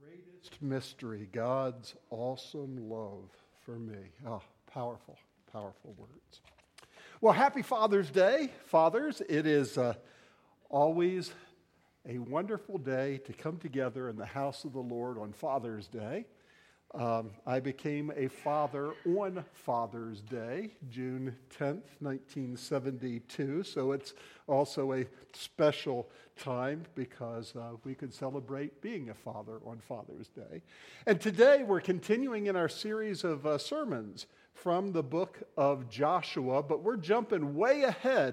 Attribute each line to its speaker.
Speaker 1: Greatest mystery, God's awesome love for me. Oh, powerful, powerful words. Well, happy Father's Day, fathers. It is always a wonderful day to come together in the house of the Lord on Father's Day. I became a father on Father's Day, June 10th, 1972. So it's also a special time because we could celebrate being a father on Father's Day. And today we're continuing in our series of sermons from the book of Joshua, but we're jumping way ahead